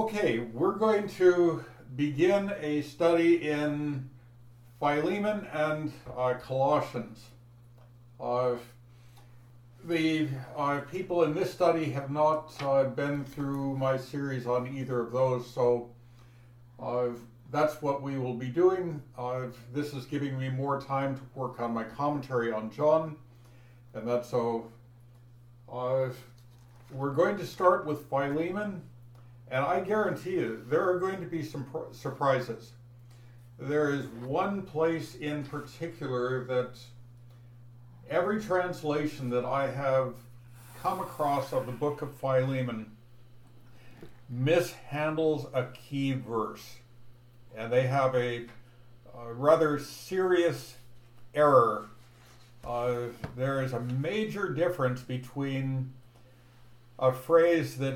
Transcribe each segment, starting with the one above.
Okay, we're going to begin a study in Philemon and Colossians. The people in this study have not been through my series on either of those, so that's what we will be doing. This is giving me more time to work on my commentary on John, and that's so. We're going to start with Philemon, and I guarantee you there are going to be some surprises. There is one place in particular that every translation that I have come across of the book of Philemon mishandles a key verse. And they have a rather serious error. There is a major difference between a phrase that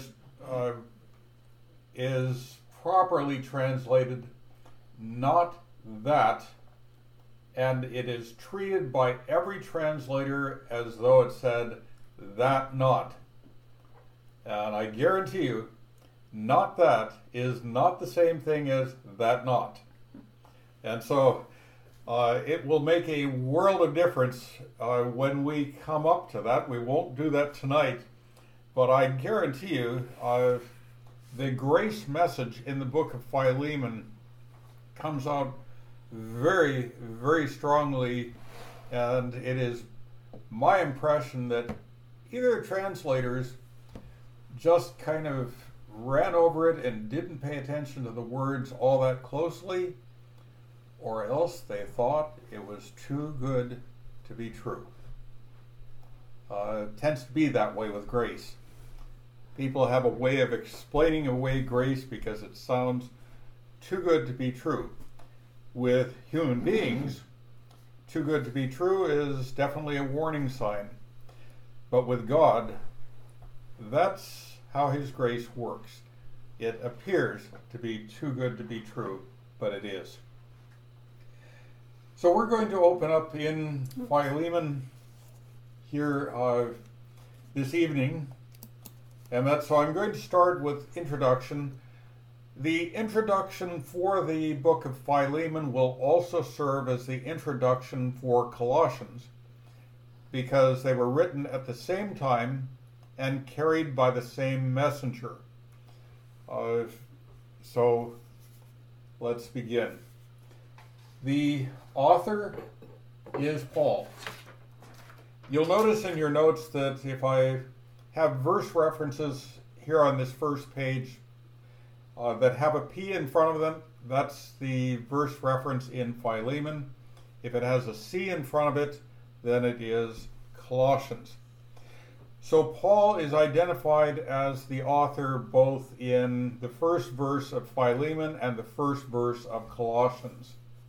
is properly translated, not that, and it is treated by every translator as though it said that not. And I guarantee you, not that is not the same thing as that not. And so it will make a world of difference when we come up to that. We won't do that tonight, but I guarantee you the grace message in the book of Philemon comes out very, very strongly, and it is my impression that either translators just kind of ran over it and didn't pay attention to the words all that closely, or else they thought it was too good to be true. It tends to be that way with grace. People have a way of explaining away grace because it sounds too good to be true. With human beings, too good to be true is definitely a warning sign. But with God, that's how His grace works. It appears to be too good to be true, but it is. So we're going to open up in Philemon here this evening. And so I'm going to start with introduction. The introduction for the book of Philemon will also serve as the introduction for Colossians, because they were written at the same time and carried by the same messenger. So let's begin. The author is Paul. You'll notice in your notes that if I have verse references here on this first page that have a P in front of them, that's the verse reference in Philemon. If it has a C in front of it, then it is Colossians. So Paul is identified as the author both in the first verse of Philemon and the first verse of Colossians.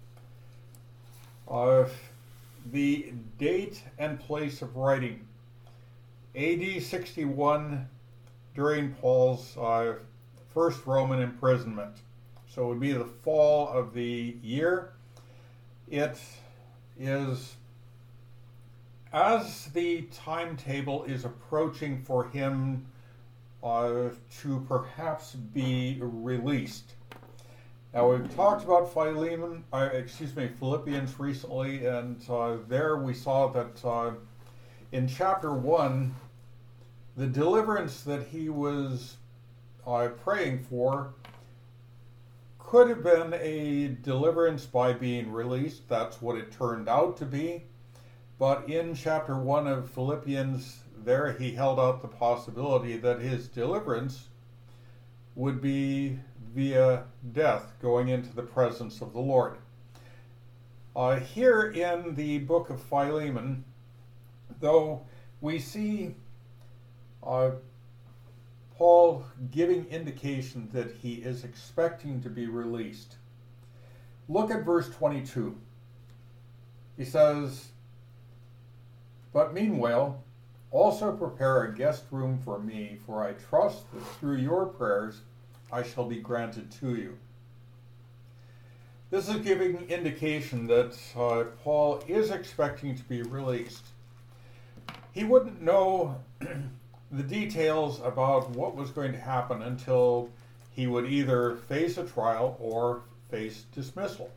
The date and place of writing: AD 61, during Paul's first Roman imprisonment. So it would be the fall of the year. It is as the timetable is approaching for him to perhaps be released. Now, we've talked about Philippians recently, and there we saw that in chapter 1, the deliverance that he was praying for could have been a deliverance by being released. That's what it turned out to be. But in chapter 1 of Philippians, there he held out the possibility that his deliverance would be via death, going into the presence of the Lord. Here in the book of Philemon, though, we see Paul giving indication that he is expecting to be released. Look at verse 22. He says, "But meanwhile, also prepare a guest room for me, for I trust that through your prayers I shall be granted to you." This is giving indication that Paul is expecting to be released. He wouldn't know the details about what was going to happen until he would either face a trial or face dismissal.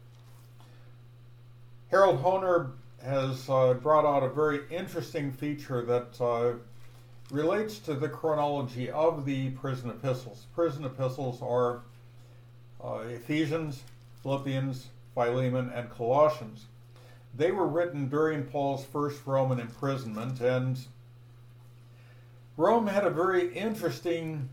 Harold Hoehner has brought out a very interesting feature that relates to the chronology of the prison epistles. Prison epistles are Ephesians, Philippians, Philemon, and Colossians. They were written during Paul's first Roman imprisonment, and Rome had a very interesting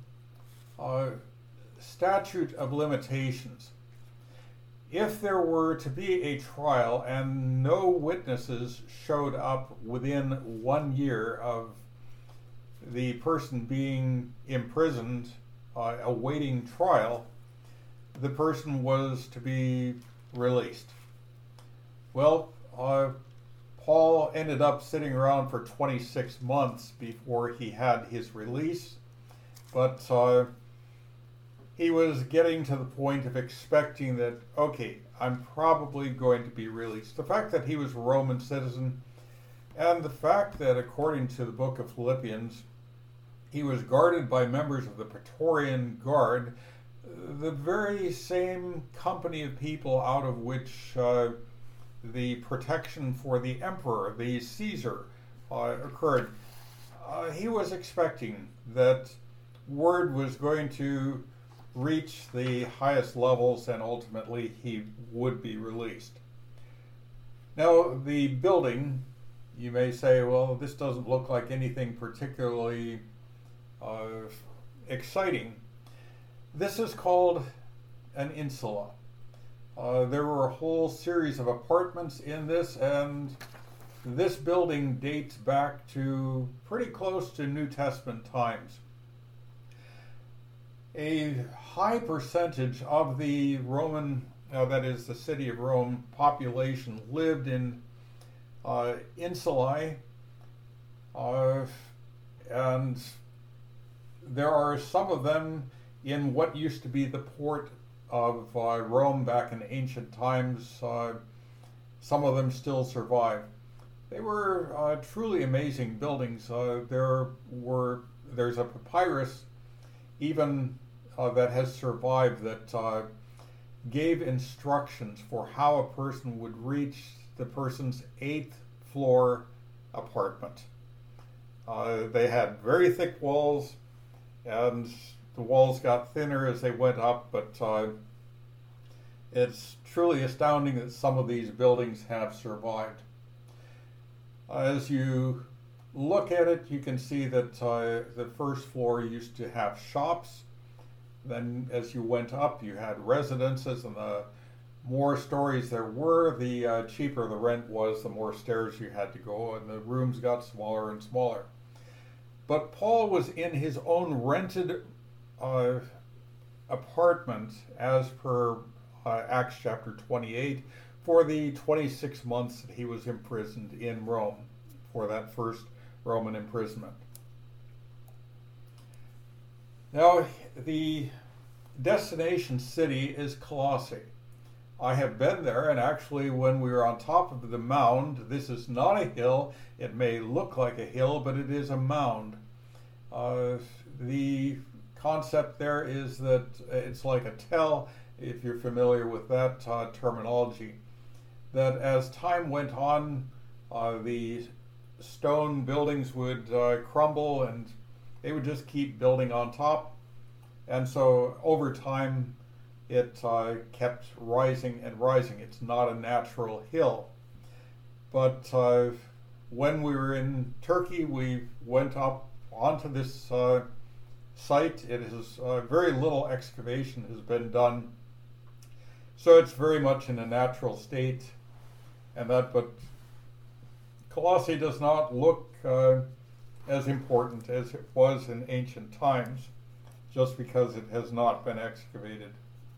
statute of limitations. If there were to be a trial and no witnesses showed up within 1 year of the person being imprisoned awaiting trial, the person was to be released. Well, Paul ended up sitting around for 26 months before he had his release, but he was getting to the point of expecting that, okay, I'm probably going to be released. The fact that he was a Roman citizen, and the fact that, according to the book of Philippians, he was guarded by members of the Praetorian Guard, the very same company of people out of which the protection for the emperor, the Caesar, occurred. He was expecting that word was going to reach the highest levels and ultimately he would be released. Now, the building, you may say, well, this doesn't look like anything particularly exciting. This is called an insula. There were a whole series of apartments in this, and this building dates back to pretty close to New Testament times. A high percentage of the Roman, that is the city of Rome, population lived in insulae, and there are some of them in what used to be the port of Rome back in ancient times. Some of them still survive. They were truly amazing buildings. There's a papyrus even that has survived that gave instructions for how a person would reach the person's 8th floor apartment. They had very thick walls, and the walls got thinner as they went up, but it's truly astounding that some of these buildings have survived. As you look at it, you can see that the first floor used to have shops. Then as you went up, you had residences, and the more stories there were, the cheaper the rent was, the more stairs you had to go, and the rooms got smaller and smaller. But Paul was in his own rented apartment, as per Acts chapter 28, for the 26 months that he was imprisoned in Rome for that first Roman imprisonment. Now, the destination city is Colossae. I have been there, and actually when we were on top of the mound, this is not a hill, it may look like a hill, but it is a mound. The concept there is that it's like a tell, if you're familiar with that terminology, that as time went on, the stone buildings would crumble and they would just keep building on top. And so over time, it kept rising and rising. It's not a natural hill. But when we were in Turkey, we went up onto this site. It is very little excavation has been done. So it's very much in a natural state. But Colossae does not look as important as it was in ancient times, just because it has not been excavated.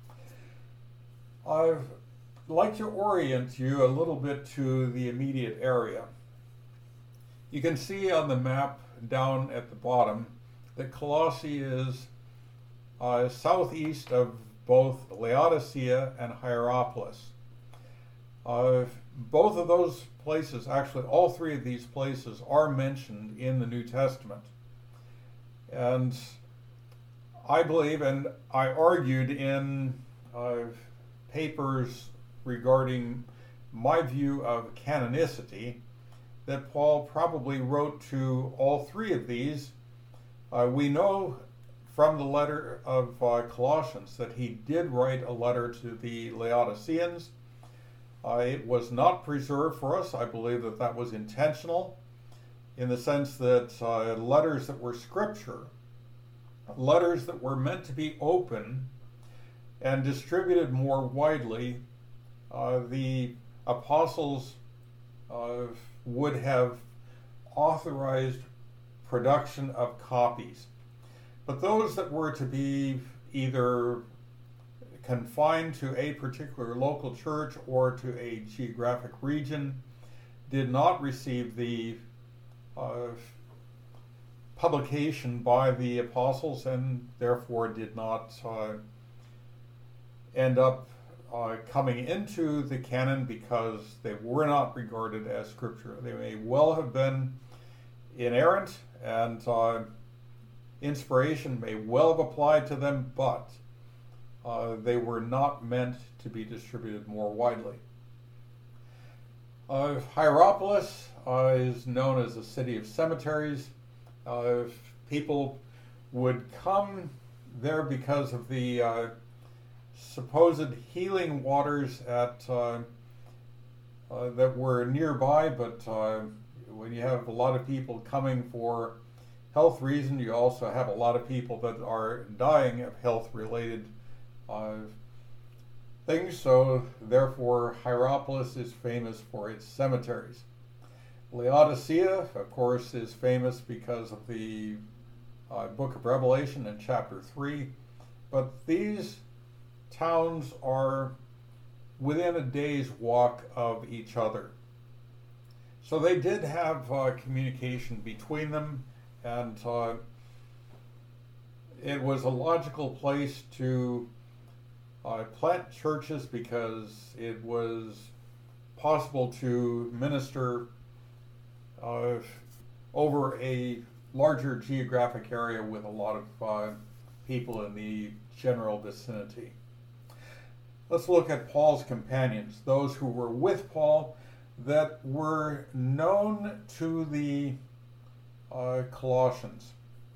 I'd like to orient you a little bit to the immediate area. You can see on the map down at the bottom that Colossae is southeast of both Laodicea and Hierapolis. Both of those places, actually all three of these places, are mentioned in the New Testament. And I believe, and I argued in papers regarding my view of canonicity, that Paul probably wrote to all three of these. We know from the letter of Colossians that he did write a letter to the Laodiceans. It was not preserved for us. I believe that that was intentional, in the sense that letters that were scripture, letters that were meant to be open and distributed more widely, the apostles would have authorized production of copies. But those that were to be either confined to a particular local church or to a geographic region did not receive the publication by the apostles, and therefore did not end up coming into the canon, because they were not regarded as scripture. They may well have been inerrant, and inspiration may well have applied to them, but they were not meant to be distributed more widely. Hierapolis is known as the city of cemeteries. People would come there because of the supposed healing waters that were nearby, but when you have a lot of people coming for health reasons, you also have a lot of people that are dying of health-related things, so therefore Hierapolis is famous for its cemeteries. Laodicea, of course, is famous because of the book of Revelation in chapter 3, but these towns are within a day's walk of each other. So they did have communication between them, and it was a logical place to plant churches, because it was possible to minister over a larger geographic area with a lot of people in the general vicinity. Let's look at Paul's companions, those who were with Paul that were known to the Colossians.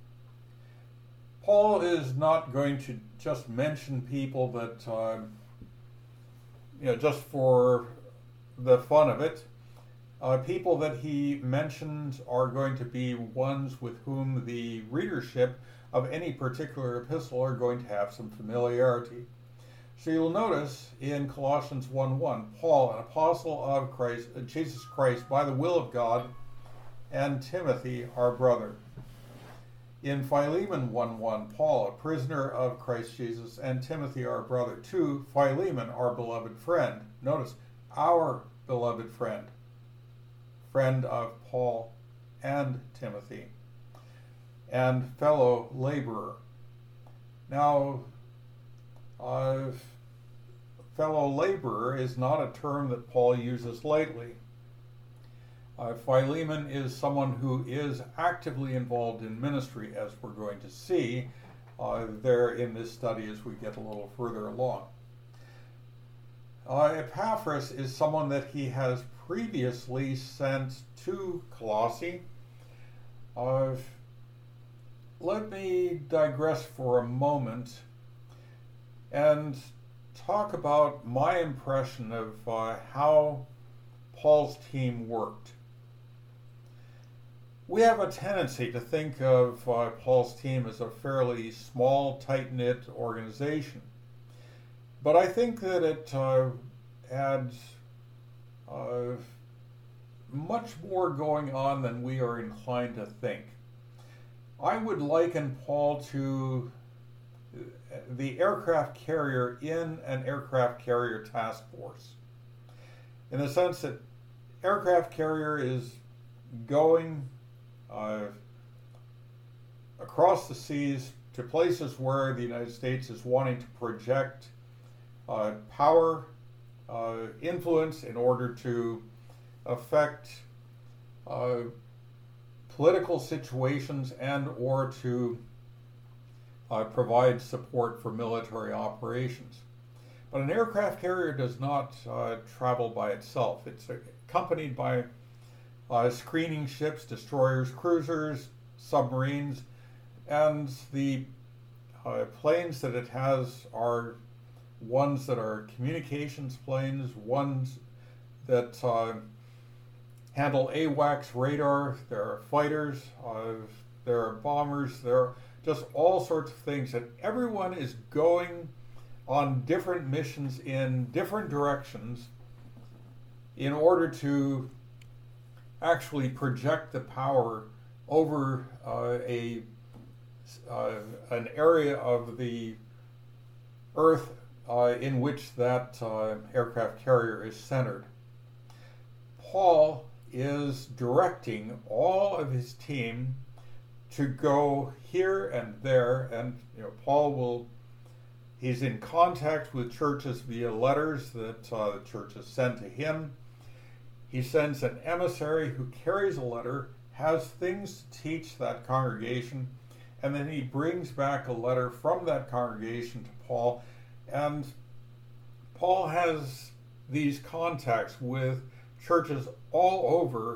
Paul is not going to just mention people that, just for the fun of it. People that he mentions are going to be ones with whom the readership of any particular epistle are going to have some familiarity. So you'll notice in Colossians 1:1, Paul, an apostle of Christ, Jesus Christ, by the will of God, and Timothy, our brother. In Philemon 1:1, Paul, a prisoner of Christ Jesus, and Timothy, our brother. To Philemon, our beloved friend. Notice, our beloved friend. Friend of Paul and Timothy, and fellow laborer. Now, fellow laborer is not a term that Paul uses lightly. Philemon is someone who is actively involved in ministry, as we're going to see there in this study as we get a little further along. Epaphras is someone that he has previously sent to Colossae. Let me digress for a moment and talk about my impression of how Paul's team worked. We have a tendency to think of Paul's team as a fairly small, tight-knit organization. But I think that it had much more going on than we are inclined to think. I would liken Paul to the aircraft carrier in an aircraft carrier task force, in the sense that aircraft carrier is going across the seas to places where the United States is wanting to project power, influence in order to affect political situations and or to provides support for military operations. But an aircraft carrier does not travel by itself. It's accompanied by screening ships, destroyers, cruisers, submarines, and the planes that it has are ones that are communications planes, ones that handle AWACS radar, there are fighters, there are bombers, there are just all sorts of things, and everyone is going on different missions in different directions in order to actually project the power over an area of the Earth in which that aircraft carrier is centered. Paul is directing all of his team to go here and there, and he's in contact with churches via letters that the churches send to him. He sends an emissary who carries a letter, has things to teach that congregation, and then he brings back a letter from that congregation to Paul. And Paul has these contacts with churches all over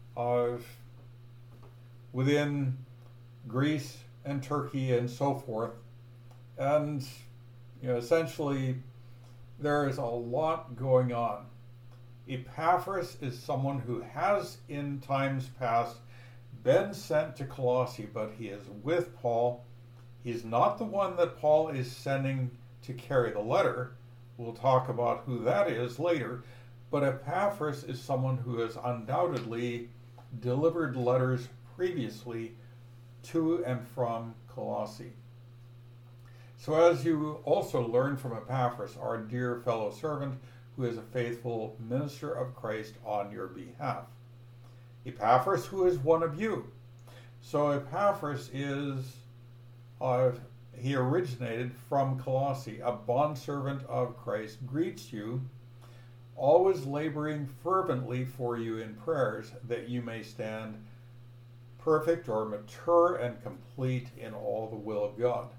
within Greece and Turkey and so forth. And essentially there is a lot going on. Epaphras is someone who has in times past been sent to Colossae, but he is with Paul. He's not the one that Paul is sending to carry the letter. We'll talk about who that is later. But Epaphras is someone who has undoubtedly delivered letters previously to and from Colossae. So as you also learn from Epaphras, our dear fellow servant, who is a faithful minister of Christ on your behalf. Epaphras, who is one of you. So Epaphras is, he originated from Colossae, a bondservant of Christ, greets you, always laboring fervently for you in prayers, that you may stand perfect or mature and complete in all the will of God.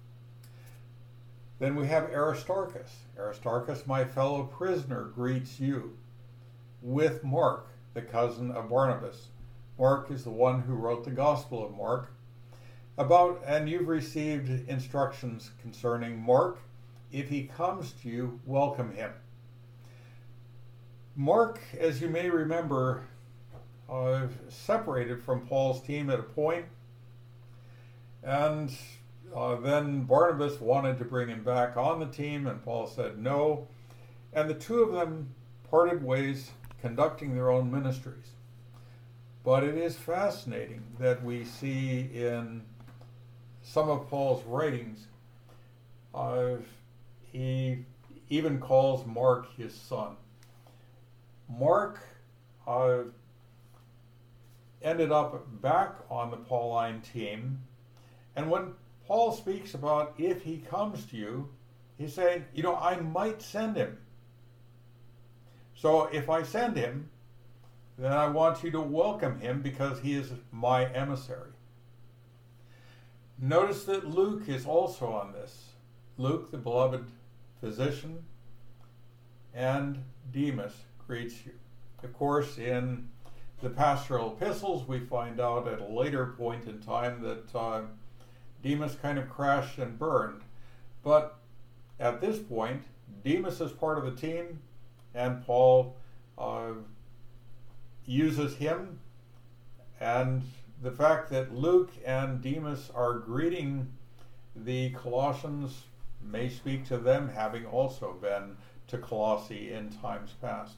Then we have Aristarchus. Aristarchus, my fellow prisoner, greets you, with Mark, the cousin of Barnabas. Mark is the one who wrote the Gospel of Mark. And you've received instructions concerning Mark. If he comes to you, welcome him. Mark, as you may remember, separated from Paul's team at a point, and then Barnabas wanted to bring him back on the team, and Paul said no. And the two of them parted ways, conducting their own ministries. But it is fascinating that we see in some of Paul's writings, he even calls Mark his son. Mark ended up back on the Pauline team, and when Paul speaks about if he comes to you, he's saying, I might send him. So if I send him, then I want you to welcome him because he is my emissary. Notice that Luke is also on this. Luke, the beloved physician, and Demas greets you. Of course, in the pastoral epistles, we find out at a later point in time that Demas kind of crashed and burned. But at this point, Demas is part of the team, and Paul uses him. And the fact that Luke and Demas are greeting the Colossians may speak to them having also been to Colossae in times past.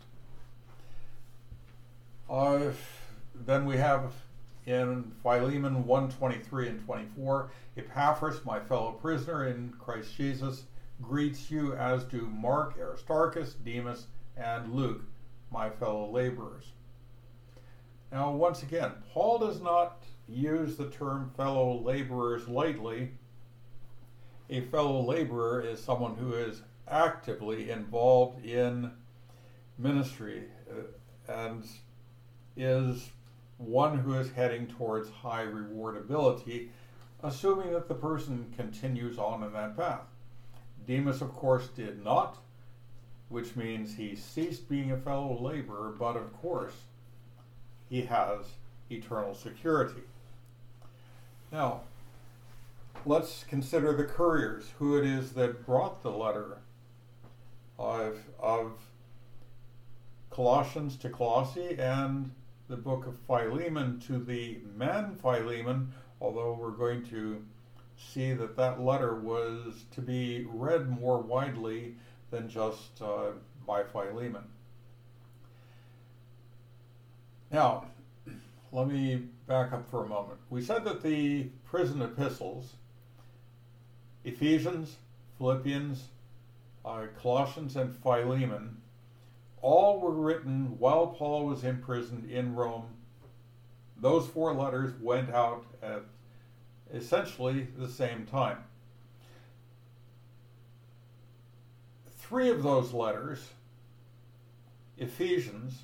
Then we have in Philemon 1:23 and 24, Epaphras, my fellow prisoner in Christ Jesus, greets you, as do Mark, Aristarchus, Demas, and Luke, my fellow laborers. Now, once again, Paul does not use the term fellow laborers lightly. A fellow laborer is someone who is actively involved in ministry and is one who is heading towards high rewardability, assuming that the person continues on in that path. Demas, of course, did not, which means he ceased being a fellow laborer, but of course, he has eternal security. Now, let's consider the couriers, who it is that brought the letter of Colossians to Colossae and the book of Philemon to the man Philemon, although we're going to see that that letter was to be read more widely than just by Philemon. Now, let me back up for a moment. We said that the prison epistles, Ephesians, Philippians, Colossians, and Philemon, all were written while Paul was imprisoned in Rome. Those 4 letters went out at essentially the same time. 3 of those letters, Ephesians,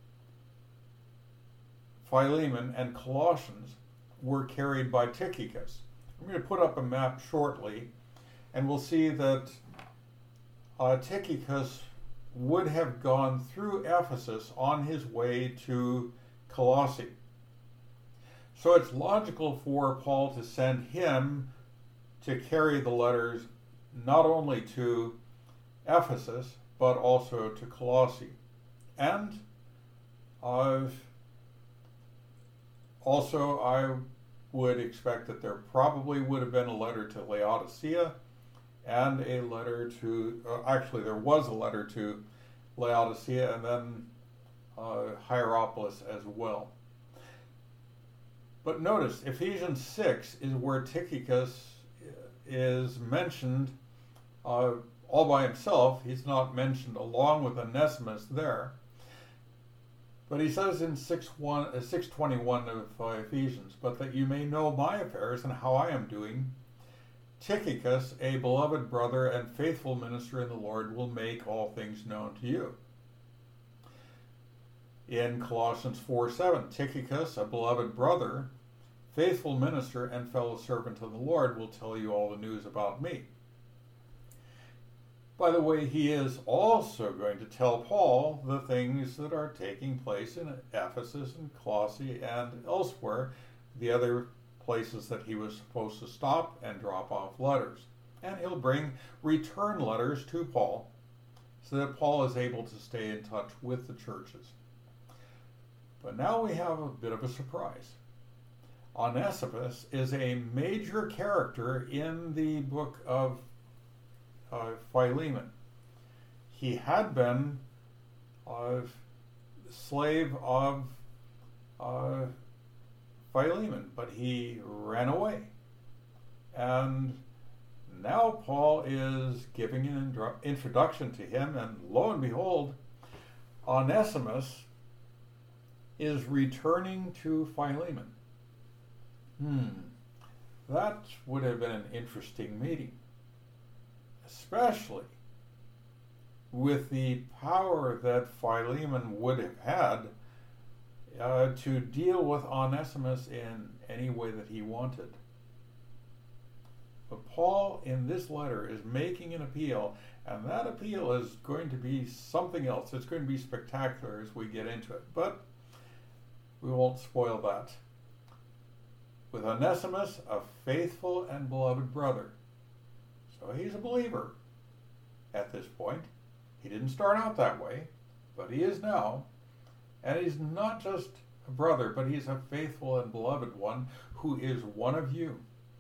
Philemon, and Colossians, were carried by Tychicus. I'm going to put up a map shortly, and we'll see that Tychicus would have gone through Ephesus on his way to Colossae. So it's logical for Paul to send him to carry the letters not only to Ephesus, but also to Colossae. And also I would expect that there probably would have been a letter to Laodicea and a letter to, actually there was a letter to Laodicea and then Hierapolis as well. But notice, Ephesians 6 is where Tychicus is mentioned all by himself. He's not mentioned along with Onesimus there. But he says in 6:21 of Ephesians, "But that you may know my affairs and how I am doing, Tychicus, a beloved brother and faithful minister in the Lord, will make all things known to you." In Colossians 4:7, "Tychicus, a beloved brother, faithful minister, and fellow servant of the Lord, will tell you all the news about me." By the way, he is also going to tell Paul the things that are taking place in Ephesus and Colossae and elsewhere, the other places that he was supposed to stop and drop off letters. And he'll bring return letters to Paul so that Paul is able to stay in touch with the churches. But now we have a bit of a surprise. Onesimus is a major character in the book of Philemon. He had been a slave of Philemon, but he ran away. And now Paul is giving an introduction to him, and lo and behold, Onesimus is returning to Philemon. That would have been an interesting meeting, especially with the power that Philemon would have had to deal with Onesimus in any way that he wanted. But Paul, in this letter, is making an appeal, and that appeal is going to be something else. It's going to be spectacular as we get into it, but we won't spoil that. With Onesimus, a faithful and beloved brother. So he's a believer at this point. He didn't start out that way, but he is now. And he's not just a brother, but he's a faithful and beloved one who is one of you.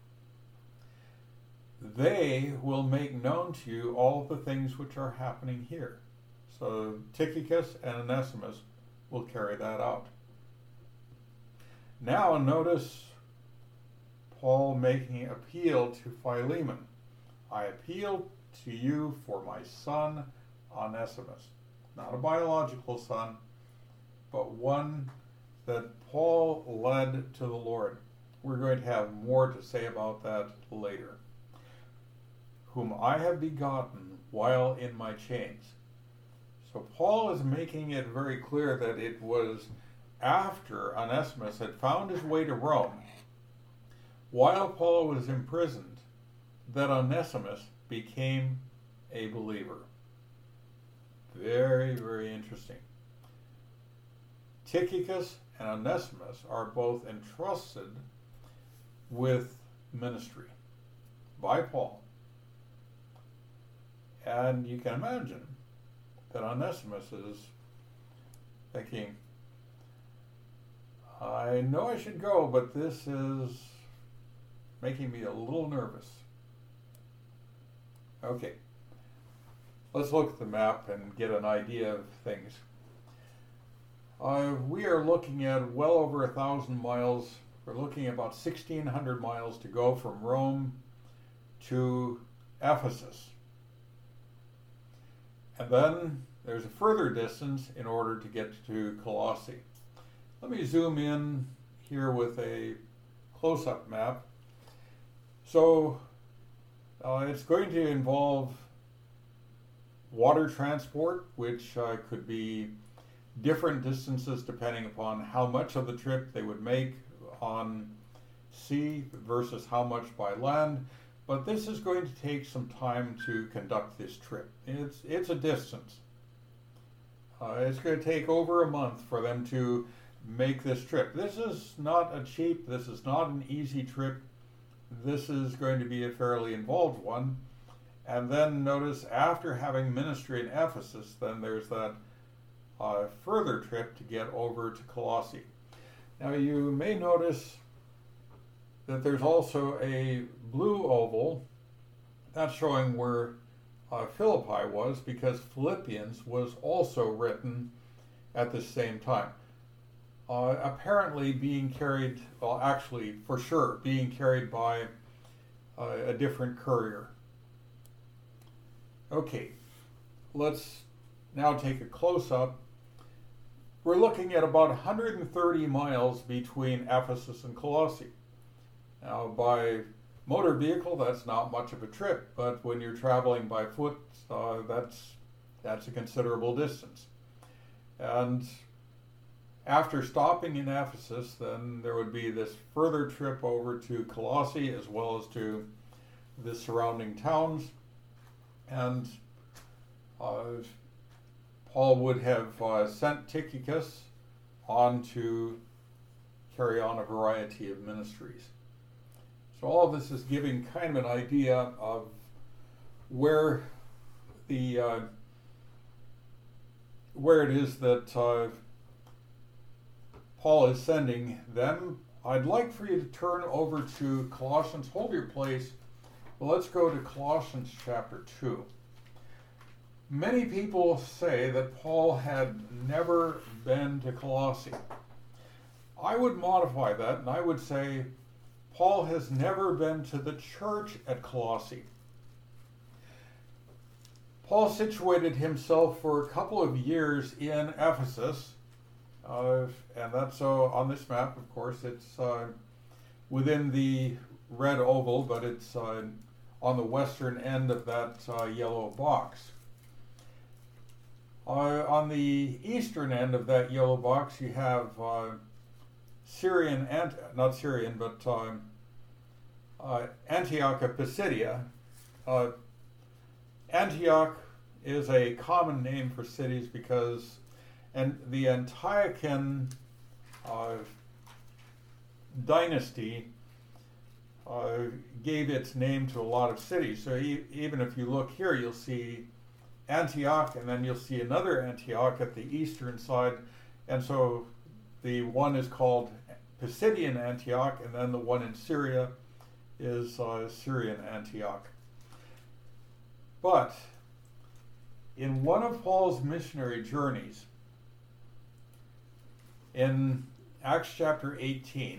They will make known to you all the things which are happening here. So Tychicus and Onesimus will carry that out. Now notice Paul making appeal to Philemon. "I appeal to you for my son Onesimus." Not a biological son, but one that Paul led to the Lord. We're going to have more to say about that later. "Whom I have begotten while in my chains." So Paul is making it very clear that it was after Onesimus had found his way to Rome, while Paul was imprisoned, that Onesimus became a believer. Very, very interesting. Tychicus and Onesimus are both entrusted with ministry by Paul. And you can imagine that Onesimus is thinking, I know I should go, but this is making me a little nervous. Okay, let's look at the map and get an idea of things. We are looking at well over 1,000 miles. We're looking at about 1,600 miles to go from Rome to Ephesus. And then there's a further distance in order to get to Colossae. Let me zoom in here with a close-up map. So it's going to involve water transport, which could be different distances depending upon how much of the trip they would make on sea versus how much by land. But this is going to take some time to conduct this trip. It's a distance. It's going to take over a month for them to make this trip. This is not this is not an easy trip. This is going to be a fairly involved one. And then notice, after having ministry in Ephesus, then there's that further trip to get over to Colossae. Now you may notice that there's also a blue oval. That's showing where Philippi was, because Philippians was also written at the same time. Apparently being carried, well actually for sure, being carried by a different courier. Okay, let's now take a close-up. We're looking at about 130 miles between Ephesus and Colossae. Now, by motor vehicle, that's not much of a trip, but when you're traveling by foot, that's a considerable distance. And after stopping in Ephesus, then there would be this further trip over to Colossae as well as to the surrounding towns. And Paul would have sent Tychicus on to carry on a variety of ministries. So all of this is giving kind of an idea of where it is that Paul is sending them. I'd like for you to turn over to Colossians. Hold your place. Well, let's go to Colossians chapter 2. Many people say that Paul had never been to Colossae. I would modify that, and I would say Paul has never been to the church at Colossae. Paul situated himself for a couple of years in Ephesus, and that's on this map, of course, it's within the red oval, but it's on the western end of that yellow box. On the eastern end of that yellow box, you have Antioch of Pisidia. Antioch is a common name for cities because the Antiochian dynasty gave its name to a lot of cities. So even if you look here, you'll see Antioch, and then you'll see another Antioch at the eastern side. And so the one is called Pisidian Antioch, and then the one in Syria is Syrian Antioch. But in one of Paul's missionary journeys, in Acts chapter 18,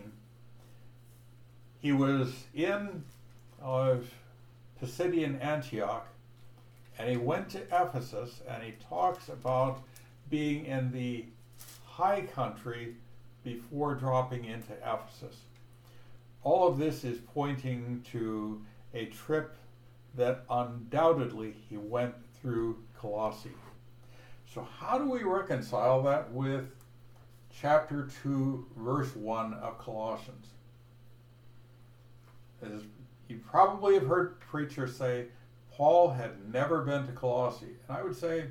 he was in Pisidian Antioch, and he went to Ephesus, and he talks about being in the high country before dropping into Ephesus. All of this is pointing to a trip that undoubtedly he went through Colossae. So how do we reconcile that with chapter 2, verse 1 of Colossians? As you probably have heard preachers say, Paul had never been to Colossae. And I would say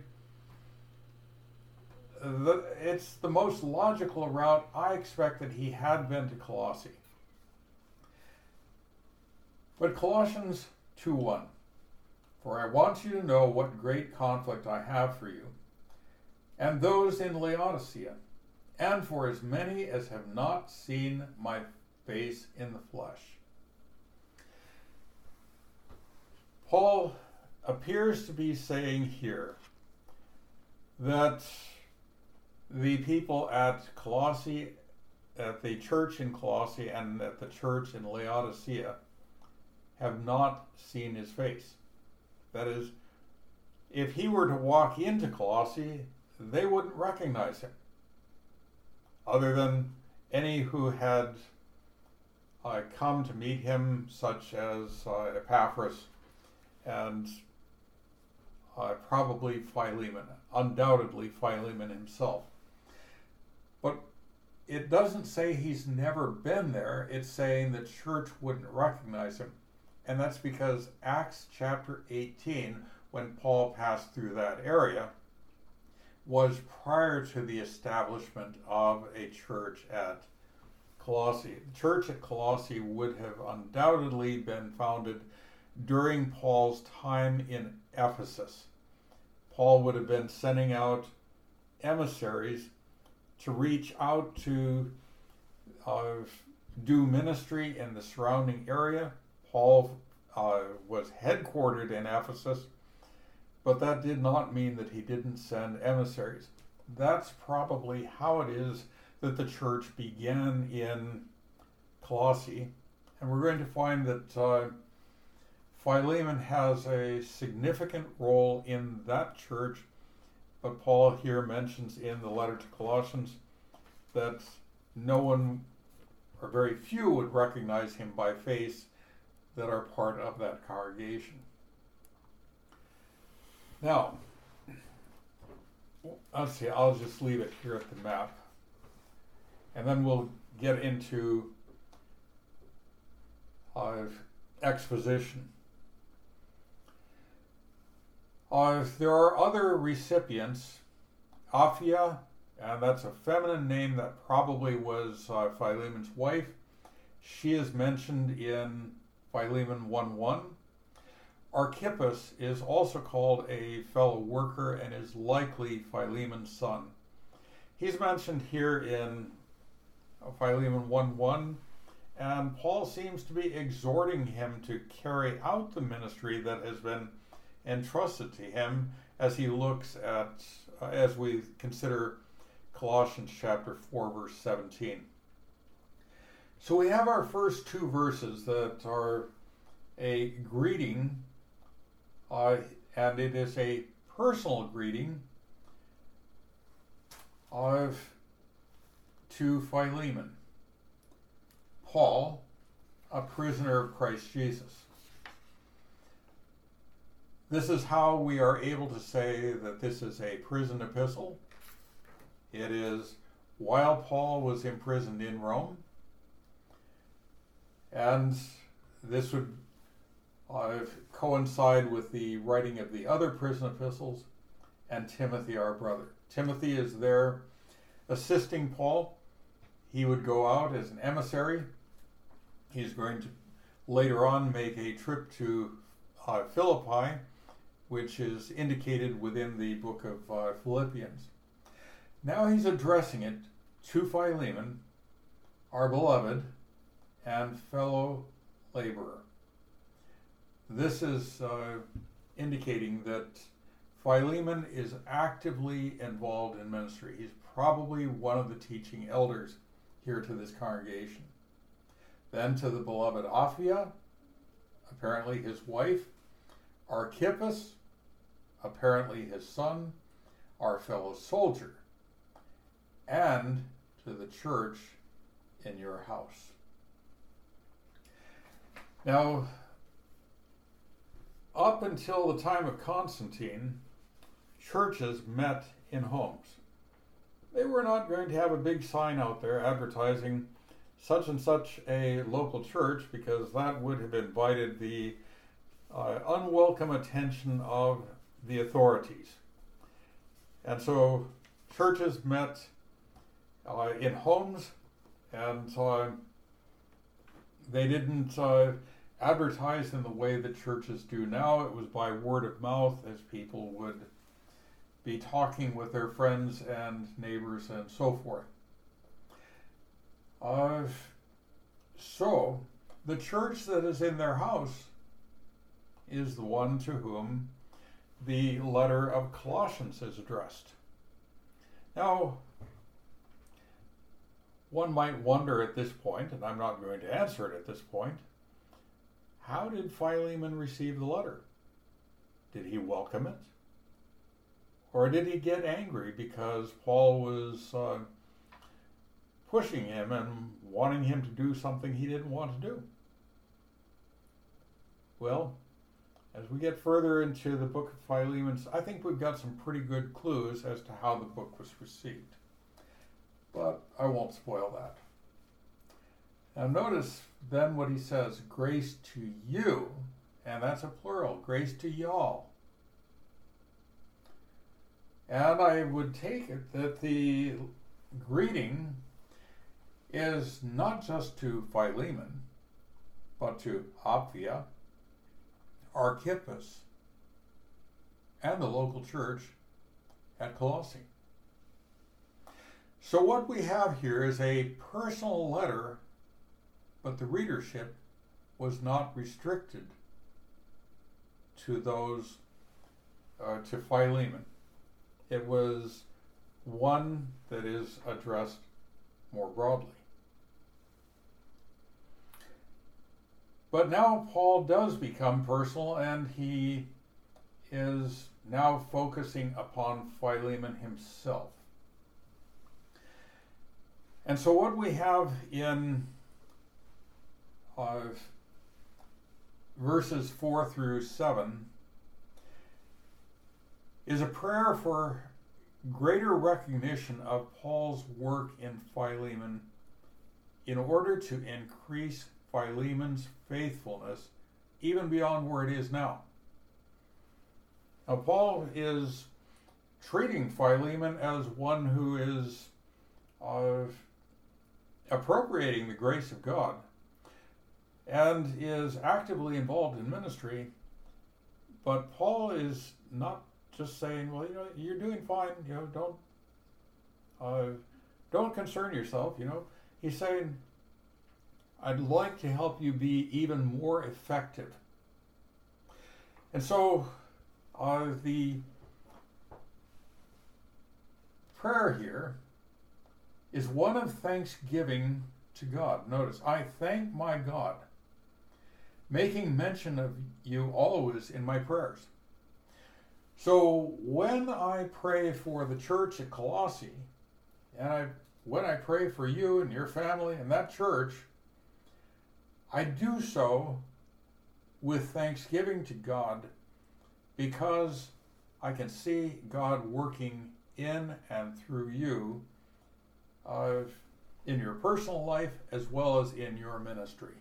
that it's the most logical route. I expect that he had been to Colossae. But Colossians 2:1, for I want you to know what great conflict I have for you, and those in Laodicea, and for as many as have not seen my face in the flesh. Paul appears to be saying here that the people at Colossae, at the church in Colossae and at the church in Laodicea, have not seen his face. That is, if he were to walk into Colossae, they wouldn't recognize him, other than any who had come to meet him, such as Epaphras and probably Philemon, undoubtedly Philemon himself. But it doesn't say he's never been there. It's saying the church wouldn't recognize him. And that's because Acts chapter 18, when Paul passed through that area, was prior to the establishment of a church at Colossae. The church at Colossae would have undoubtedly been founded during Paul's time in Ephesus. Paul would have been sending out emissaries to reach out to do ministry in the surrounding area. Paul was headquartered in Ephesus, but that did not mean that he didn't send emissaries. That's probably how it is that the church began in Colossae. And we're going to find that Philemon has a significant role in that church, but Paul here mentions in the letter to Colossians that no one, or very few, would recognize him by face that are part of that congregation. Now, let's see, I'll just leave it here at the map, and then we'll get into exposition. There are other recipients. Apphia, and that's a feminine name that probably was Philemon's wife. She is mentioned in Philemon 1:1. Archippus is also called a fellow worker and is likely Philemon's son. He's mentioned here in Philemon 1:1, and Paul seems to be exhorting him to carry out the ministry that has been entrusted to him as he looks at, as we consider Colossians chapter 4, verse 17. So we have our first two verses that are a greeting, and it is a personal greeting to Philemon. Paul, a prisoner of Christ Jesus. This is how we are able to say that this is a prison epistle. It is while Paul was imprisoned in Rome, and this would coincide with the writing of the other prison epistles and Timothy, our brother. Timothy is there assisting Paul. He would go out as an emissary. He's going to later on make a trip to Philippi, which is indicated within the book of Philippians. Now he's addressing it to Philemon, our beloved and fellow laborer. This is indicating that Philemon is actively involved in ministry. He's probably one of the teaching elders here to this congregation. Then to the beloved Apphia, apparently his wife, Archippus, apparently his son, our fellow soldier, and to the church in your house. Now, up until the time of Constantine, churches met in homes. They were not going to have a big sign out there advertising such and such a local church, because that would have invited the unwelcome attention of the authorities. And so churches met in homes, and they didn't advertise in the way that churches do now. It was by word of mouth, as people would be talking with their friends and neighbors and so forth. So the church that is in their house is the one to whom the letter of Colossians is addressed. Now, one might wonder at this point, and I'm not going to answer it at this point, how did Philemon receive the letter? Did he welcome it? Or did he get angry because Paul was pushing him and wanting him to do something he didn't want to do? Well, as we get further into the book of Philemon, I think we've got some pretty good clues as to how the book was received. But I won't spoil that. Now notice then what he says, grace to you, and that's a plural, grace to y'all. And I would take it that the greeting is not just to Philemon, but to Apphia, Archippus, and the local church at Colossae. So what we have here is a personal letter, but the readership was not restricted to those, to Philemon. It was one that is addressed more broadly. But now Paul does become personal, and he is now focusing upon Philemon himself. And so what we have in verses 4 through 7 is a prayer for greater recognition of Paul's work in Philemon in order to increase Philemon's faithfulness even beyond where it is now. Now, Paul is treating Philemon as one who is appropriating the grace of God and is actively involved in ministry, but Paul is not just saying, well, you're doing fine, don't concern yourself, He's saying, I'd like to help you be even more effective. And so the prayer here is one of thanksgiving to God. Notice, I thank my God, making mention of you always in my prayers. So when I pray for the church at Colossae, and when I pray for you and your family and that church, I do so with thanksgiving to God, because I can see God working in and through you in your personal life as well as in your ministry.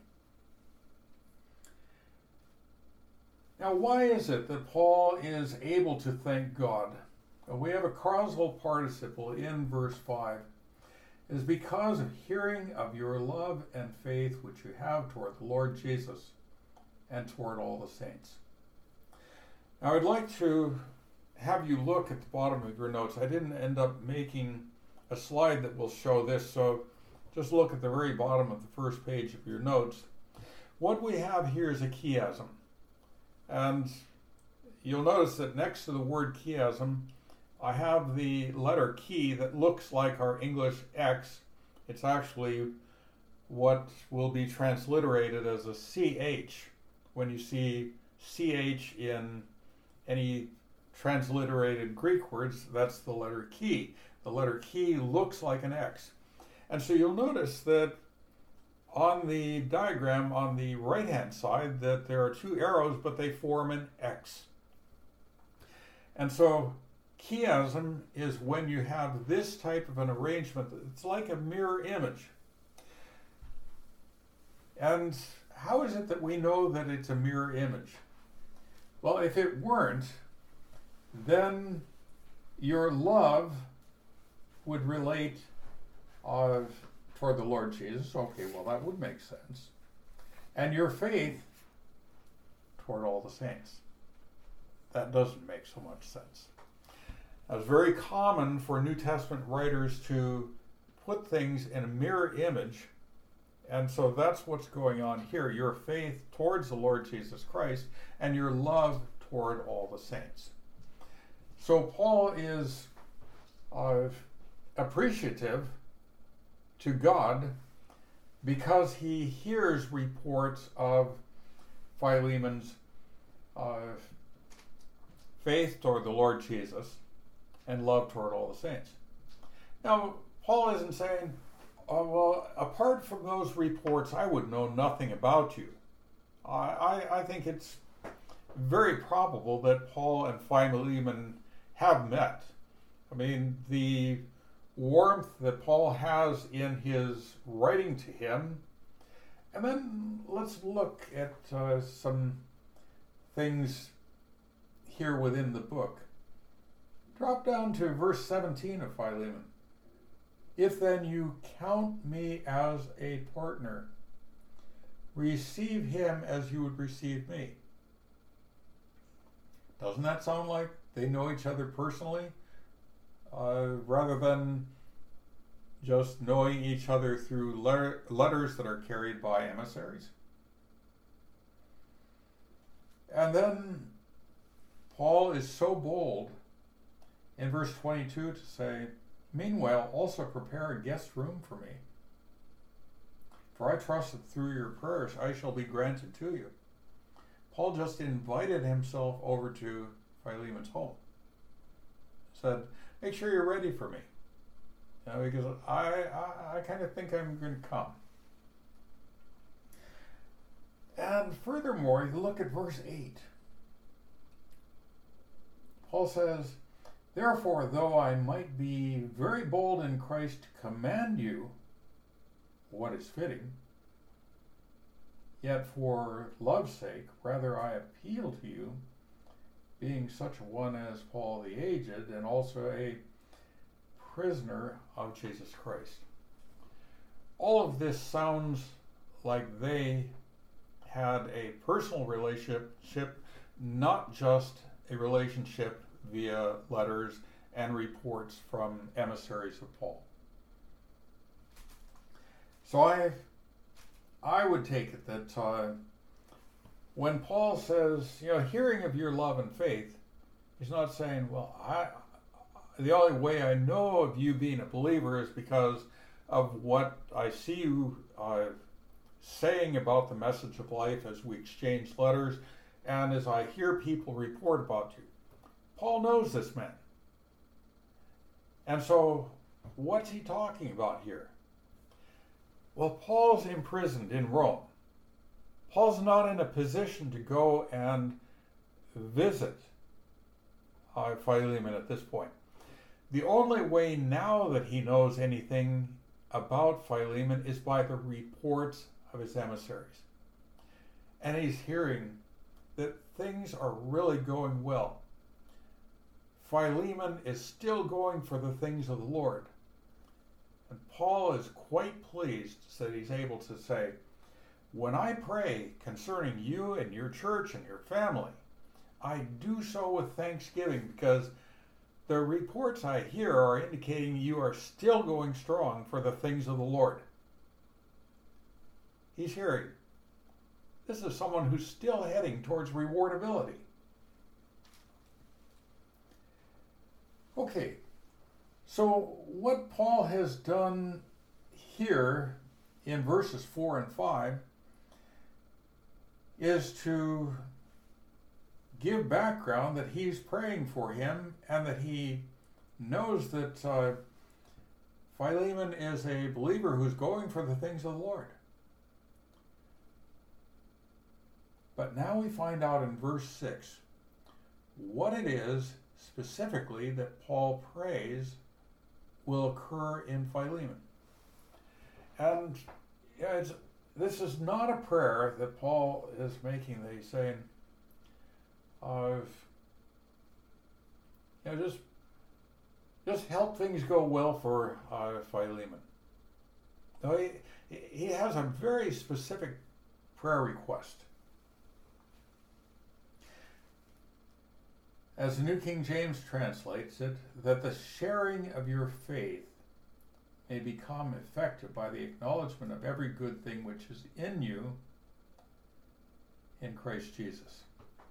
Now, why is it that Paul is able to thank God? We have a causal participle in verse 5. It is because of hearing of your love and faith which you have toward the Lord Jesus and toward all the saints. Now, I'd like to have you look at the bottom of your notes. I didn't end up making a slide that will show this, so just look at the very bottom of the first page of your notes. What we have here is a chiasm. And you'll notice that next to the word chiasm, I have the letter chi that looks like our English X. It's actually what will be transliterated as a CH. When you see CH in any transliterated Greek words, that's the letter chi. The letter chi looks like an X. And so you'll notice that on the diagram on the right-hand side that there are two arrows, but they form an X. And so chiasm is when you have this type of an arrangement. It's like a mirror image. And how is it that we know that it's a mirror image? Well, if it weren't, then your love would relate toward the Lord Jesus. Okay, well, that would make sense. And your faith toward all the saints. That doesn't make so much sense. It was very common for New Testament writers to put things in a mirror image, and so that's what's going on here. Your faith towards the Lord Jesus Christ and your love toward all the saints. So Paul is appreciative to God because he hears reports of Philemon's faith toward the Lord Jesus and love toward all the saints. Now, Paul isn't saying, oh, well, apart from those reports, I would know nothing about you. I think it's very probable that Paul and Philemon have met. I mean, the warmth that Paul has in his writing to him. And then let's look at some things here within the book. Drop down to verse 17 of Philemon. If then you count me as a partner, receive him as you would receive me. Doesn't that sound like they know each other personally, rather than just knowing each other through letters that are carried by emissaries? And then Paul is so bold in verse 22 to say, meanwhile, also prepare a guest room for me. For I trust that through your prayers I shall be granted to you. Paul just invited himself over to Philemon's home. Said, make sure you're ready for me. Because I kind of think I'm going to come. And furthermore, you look at verse 8. Paul says, therefore, though I might be very bold in Christ to command you what is fitting, yet for love's sake, rather I appeal to you, being such a one as Paul the aged, and also a prisoner of Jesus Christ. All of this sounds like they had a personal relationship, not just a relationship via letters and reports from emissaries of Paul. So I would take it that when Paul says, hearing of your love and faith, he's not saying, well, the only way I know of you being a believer is because of what I see you saying about the message of life as we exchange letters and as I hear people report about you. Paul knows this man. And so, what's he talking about here? Well, Paul's imprisoned in Rome. Paul's not in a position to go and visit Philemon at this point. The only way now that he knows anything about Philemon is by the reports of his emissaries. And he's hearing that things are really going well. Philemon is still going for the things of the Lord. And Paul is quite pleased that he's able to say, when I pray concerning you and your church and your family, I do so with thanksgiving because the reports I hear are indicating you are still going strong for the things of the Lord. He's hearing. This is someone who's still heading towards rewardability. Okay, so what Paul has done here in verses 4 and 5 is to give background that he's praying for him and that he knows that Philemon is a believer who's going for the things of the Lord. But now we find out in verse 6 what it is specifically that Paul prays will occur in Philemon. And it's this is not a prayer that Paul is making, that he's saying, just help things go well for Philemon. No, he has a very specific prayer request. As the New King James translates it, that the sharing of your faith may become effective by the acknowledgement of every good thing which is in you in Christ Jesus.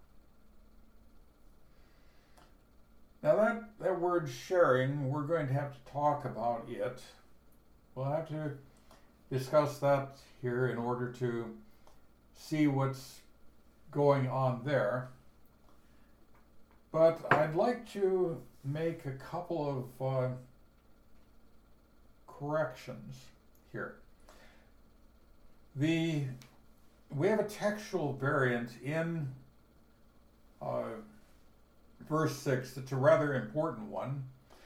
Now that word sharing, we're going to have to talk about it. We'll have to discuss that here in order to see what's going on there. But I'd like to make a couple of corrections here. We have a textual variant in verse 6 that's a rather important one.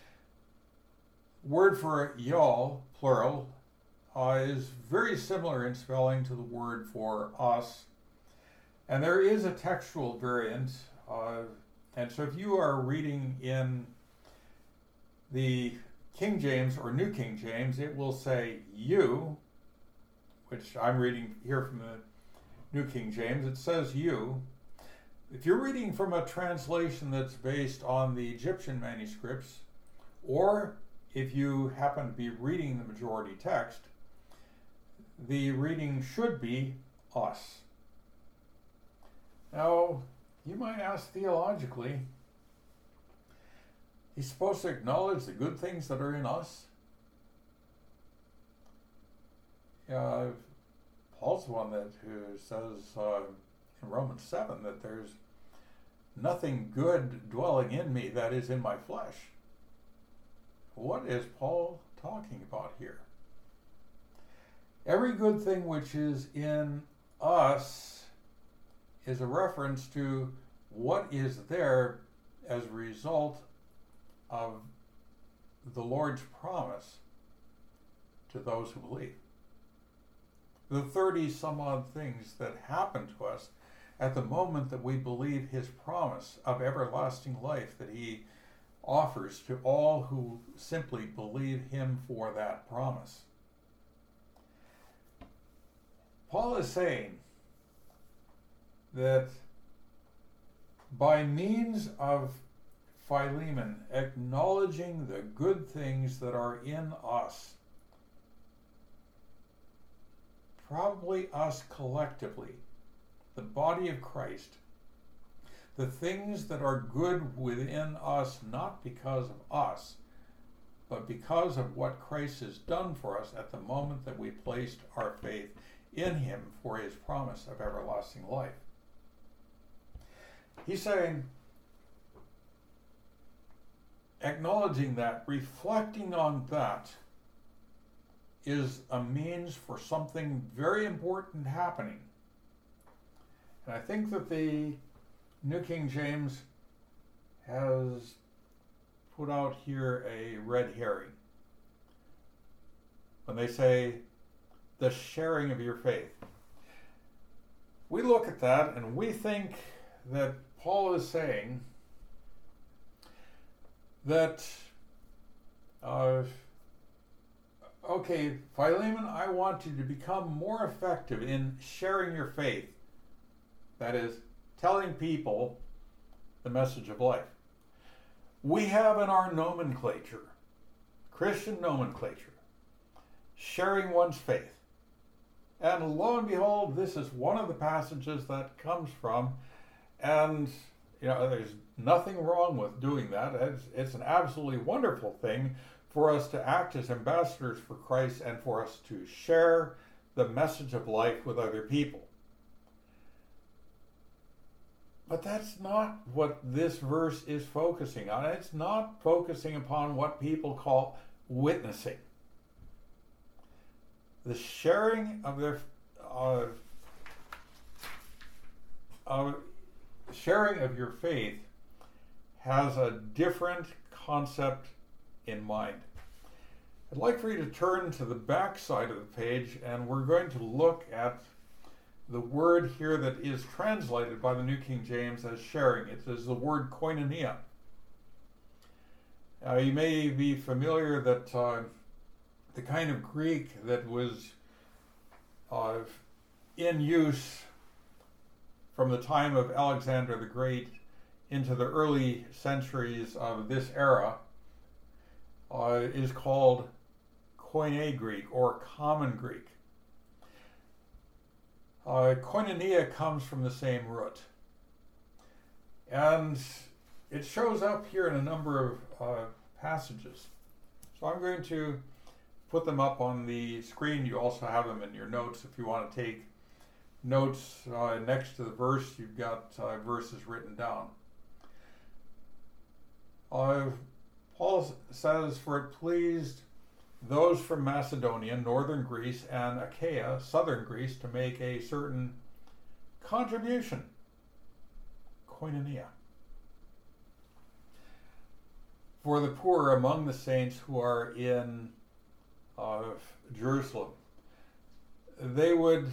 Word for y'all, plural, is very similar in spelling to the word for us. And there is a textual variant. And so if you are reading in the King James or New King James, it will say you, which I'm reading here from the New King James. It says you. If you're reading from a translation that's based on the Egyptian manuscripts, or if you happen to be reading the majority text, the reading should be us. Now, you might ask theologically, he's supposed to acknowledge the good things that are in us? Paul's the one who says in Romans 7 that there's nothing good dwelling in me that is in my flesh. What is Paul talking about here? Every good thing which is in us is a reference to what is there as a result of the Lord's promise to those who believe. The 30 some odd things that happen to us at the moment that we believe his promise of everlasting life that he offers to all who simply believe him for that promise. Paul is saying that by means of Philemon acknowledging the good things that are in us, probably us collectively, the body of Christ, the things that are good within us, not because of us, but because of what Christ has done for us at the moment that we placed our faith in him for his promise of everlasting life. He's saying, acknowledging that, reflecting on that, is a means for something very important happening. And I think that the New King James has put out here a red herring when they say the sharing of your faith. We look at that and we think that Paul is saying that okay, Philemon, I want you to become more effective in sharing your faith. That is, telling people the message of life. We have in our nomenclature, Christian nomenclature, sharing one's faith. And lo and behold, this is one of the passages that comes from, and there's nothing wrong with doing that. It's an absolutely wonderful thing for us to act as ambassadors for Christ and for us to share the message of life with other people. But that's not what this verse is focusing on. It's not focusing upon what people call witnessing. The sharing of their sharing of your faith has a different concept in mind. I'd like for you to turn to the back side of the page, and we're going to look at the word here that is translated by the New King James as sharing. It is the word koinonia. You may be familiar that the kind of Greek that was in use from the time of Alexander the Great into the early centuries of this era is called Koine Greek or Common Greek. Koinonia comes from the same root, and it shows up here in a number of passages. So I'm going to put them up on the screen. You also have them in your notes if you want to take notes. Next to the verse, you've got verses written down. Paul says, "For it pleased those from Macedonia, northern Greece, and Achaia, southern Greece, to make a certain contribution," koinonia, "for the poor among the saints who are in Jerusalem." They would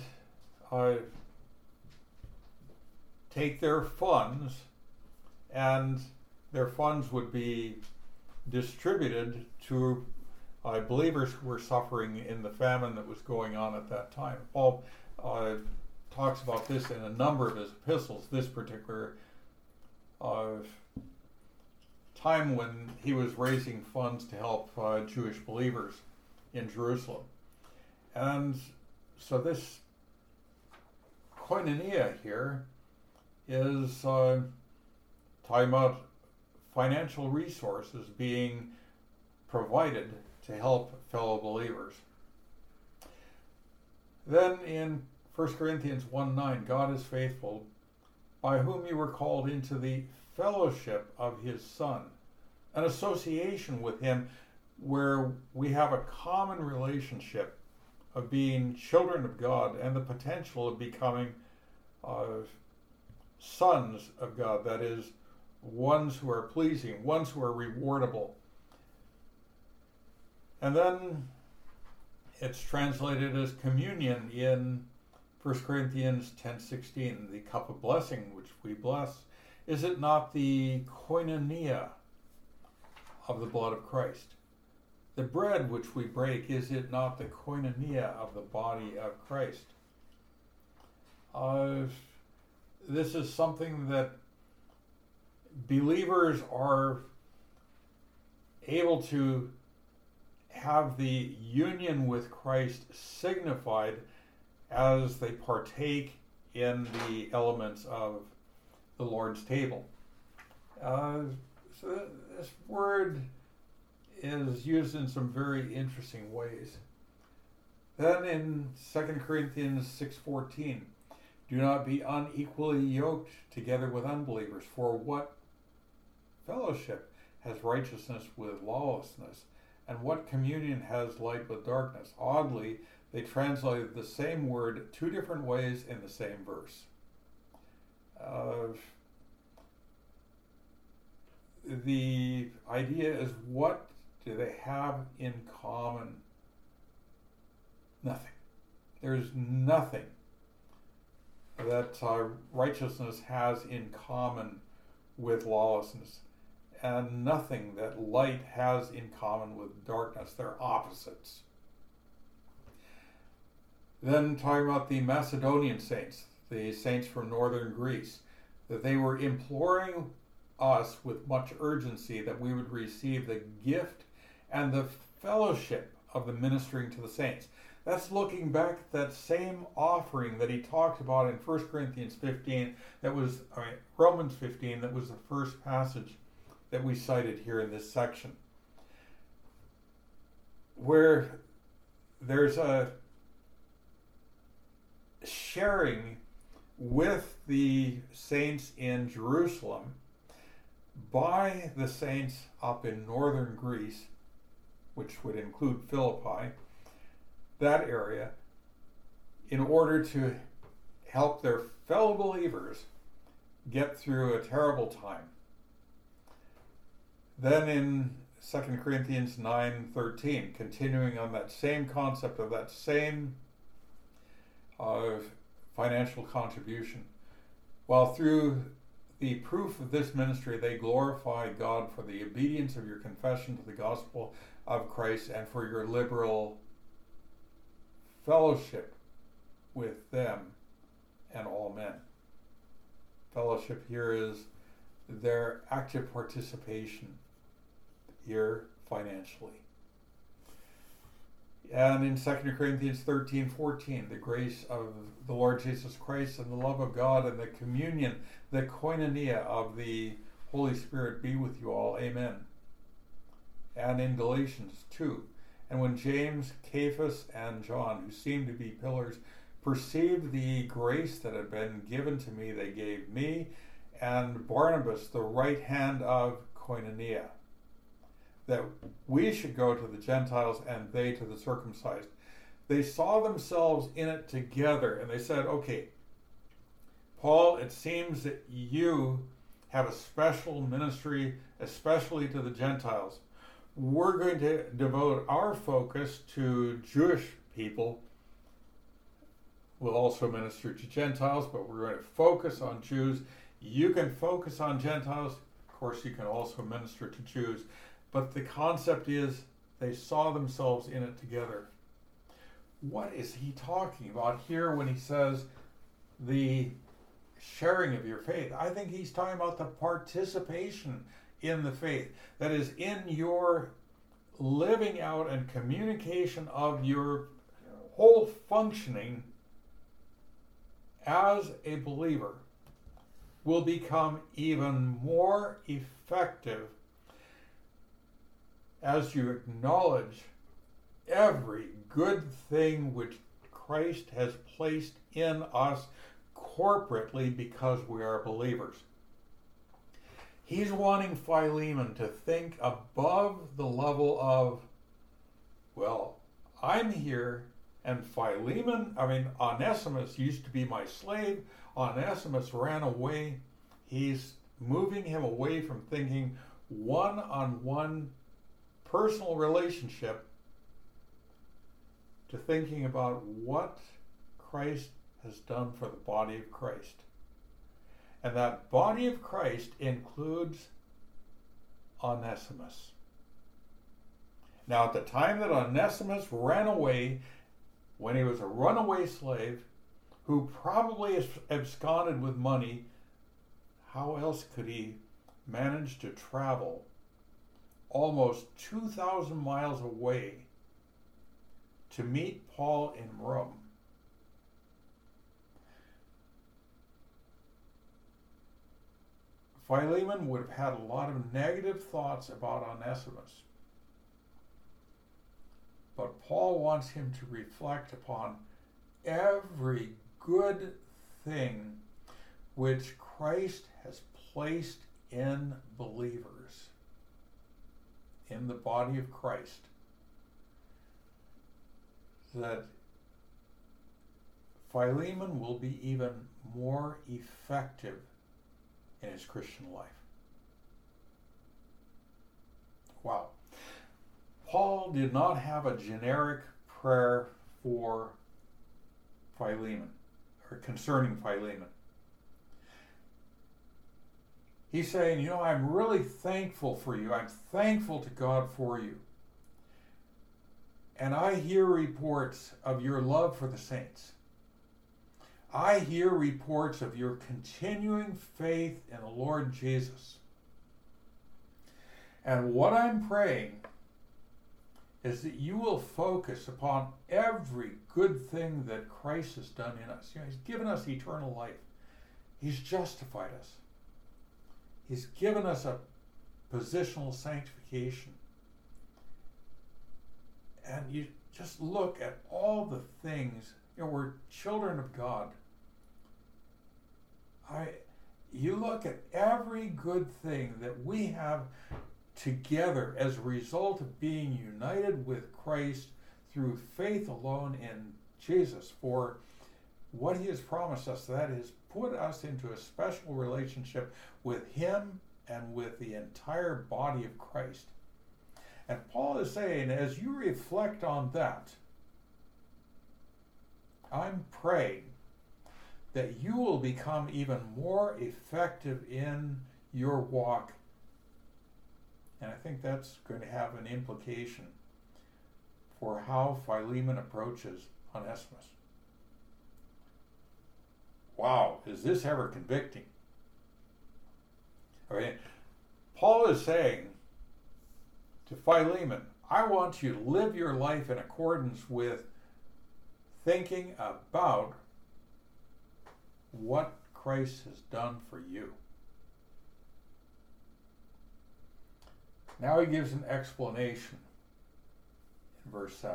take their funds, and their funds would be distributed to believers who were suffering in the famine that was going on at that time. Paul talks about this in a number of his epistles, this particular time when he was raising funds to help Jewish believers in Jerusalem. And so this koinonia here is talking about financial resources being provided to help fellow believers. Then in 1 Corinthians 1:9, "God is faithful, by whom you were called into the fellowship of his Son," an association with him where we have a common relationship of being children of God and the potential of becoming sons of God, that is, ones who are pleasing, ones who are rewardable. And then it's translated as communion in 1 Corinthians 10:16, "The cup of blessing which we bless, is it not the koinonia of the blood of Christ? The bread which we break, is it not the koinonia of the body of Christ?" This is something that believers are able to have the union with Christ signified as they partake in the elements of the Lord's table. So this word is used in some very interesting ways. Then in 2 Corinthians 6:14, "Do not be unequally yoked together with unbelievers, for what fellowship has righteousness with lawlessness, and what communion has light with darkness?" Oddly, they translated the same word two different ways in the same verse. The idea is, what do they have in common? Nothing. There's nothing that righteousness has in common with lawlessness, and nothing that light has in common with darkness. They're opposites. Then talking about the Macedonian saints, the saints from northern Greece, that they were imploring us with much urgency that we would receive the gift and the fellowship of the ministering to the saints. That's looking back at that same offering that he talked about in 1 Corinthians 15, Romans 15, that was the first passage that we cited here in this section, where there's a sharing with the saints in Jerusalem by the saints up in northern Greece, which would include Philippi, that area, in order to help their fellow believers get through a terrible time. Then in 2 Corinthians 9:13, continuing on that same concept of that same financial contribution. While through the proof of this ministry they glorify God for the obedience of your confession to the gospel of Christ and for your liberal fellowship with them and all men. Fellowship here is their active participation here financially. And in 2 Corinthians 13:14, the grace of the Lord Jesus Christ and the love of God and the communion, the koinonia of the Holy Spirit be with you all. Amen. And in Galatians 2, and when James, Cephas, and John, who seemed to be pillars, perceived the grace that had been given to me, they gave me and Barnabas the right hand of koinonia, that we should go to the Gentiles and they to the circumcised. They saw themselves in it together, and they said, okay, Paul, it seems that you have a special ministry, especially to the Gentiles. We're going to devote our focus to Jewish people. We'll also minister to Gentiles, but we're going to focus on Jews. You can focus on Gentiles. Of course, you can also minister to Jews. But the concept is they saw themselves in it together. What is he talking about here when he says the sharing of your faith? I think he's talking about the participation in the faith. That is, in your living out and communication of your whole functioning as a believer will become even more effective as you acknowledge every good thing which Christ has placed in us corporately because we are believers. He's wanting Philemon to think above the level of, well, I'm here and Onesimus used to be my slave. Onesimus ran away. He's moving him away from thinking one-on-one personal relationship to thinking about what Christ has done for the body of Christ. And that body of Christ includes Onesimus. Now, at the time that Onesimus ran away, when he was a runaway slave who probably absconded with money, how else could he manage to travel almost 2,000 miles away to meet Paul in Rome? Philemon would have had a lot of negative thoughts about Onesimus. But Paul wants him to reflect upon every good thing which Christ has placed in believers, in the body of Christ, that Philemon will be even more effective in his Christian life. Wow. Paul did not have a generic prayer for Philemon, or concerning Philemon. He's saying, I'm really thankful for you. I'm thankful to God for you. And I hear reports of your love for the saints. I hear reports of your continuing faith in the Lord Jesus. And what I'm praying is that you will focus upon every good thing that Christ has done in us. He's given us eternal life. He's justified us. He's given us a positional sanctification. And you just look at all the things. We're children of God. You look at every good thing that we have together as a result of being united with Christ through faith alone in Jesus for what he has promised us, that is, put us into a special relationship with him and with the entire body of Christ. And Paul is saying, as you reflect on that, I'm praying that you will become even more effective in your walk. And I think that's going to have an implication for how Philemon approaches Onesimus. Wow, is this ever convicting? I mean, Paul is saying to Philemon, I want you to live your life in accordance with thinking about what Christ has done for you. Now he gives an explanation in verse 7.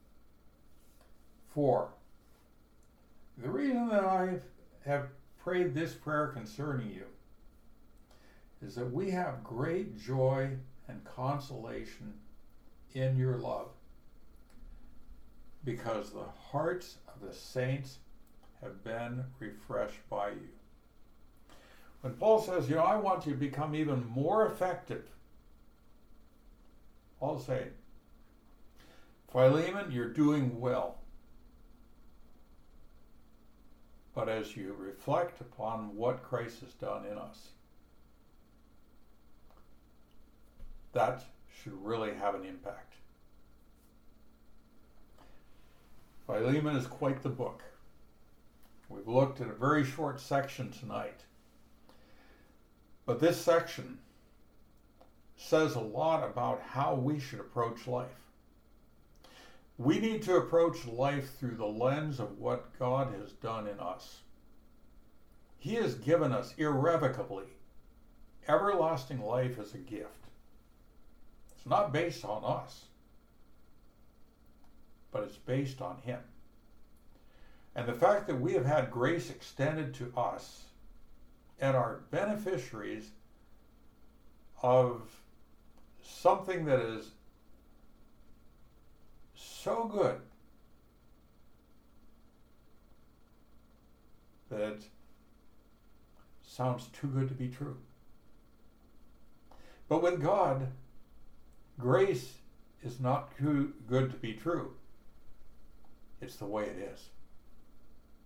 For the reason that I have prayed this prayer concerning you is that we have great joy and consolation in your love, because the hearts of the saints have been refreshed by you. When Paul says, I want you to become even more effective, Paul's saying, Philemon, you're doing well. But as you reflect upon what Christ has done in us, that should really have an impact. Philemon is quite the book. We've looked at a very short section tonight. But this section says a lot about how we should approach life. We need to approach life through the lens of what God has done in us. He has given us irrevocably everlasting life as a gift. It's not based on us, but it's based on Him. And the fact that we have had grace extended to us and are beneficiaries of something that is so good that it sounds too good to be true. But with God, grace is not too good to be true. It's the way it is.